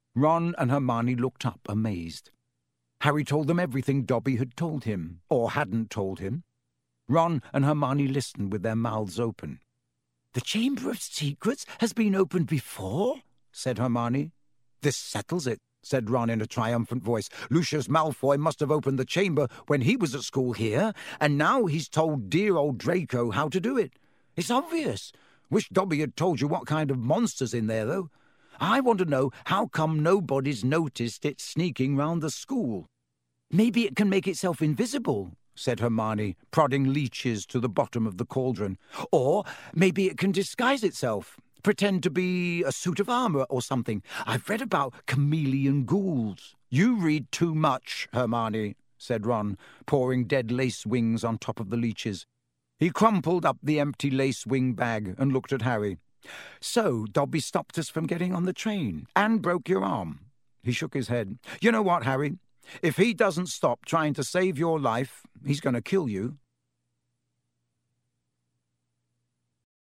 Ron and Hermione looked up, amazed. Harry told them everything Dobby had told him, or hadn't told him. Ron and Hermione listened with their mouths open. "The Chamber of Secrets has been opened before?" said Hermione. "This settles it," said Ron in a triumphant voice. "Lucius Malfoy must have opened the chamber when he was at school here, and now he's told dear old Draco how to do it. It's obvious. Wish Dobby had told you what kind of monster's in there, though. I want to know how come nobody's noticed it sneaking round the school." "Maybe it can make itself invisible," said Hermione, prodding leeches to the bottom of the cauldron. "Or maybe it can disguise itself, pretend to be a suit of armour or something. I've read about chameleon ghouls." "You read too much, Hermione," said Ron, pouring dead lace wings on top of the leeches. He crumpled up the empty lace wing bag and looked at Harry. "So Dobby stopped us from getting on the train and broke your arm." He shook his head. "You know what, Harry? If he doesn't stop trying to save your life, he's going to kill you."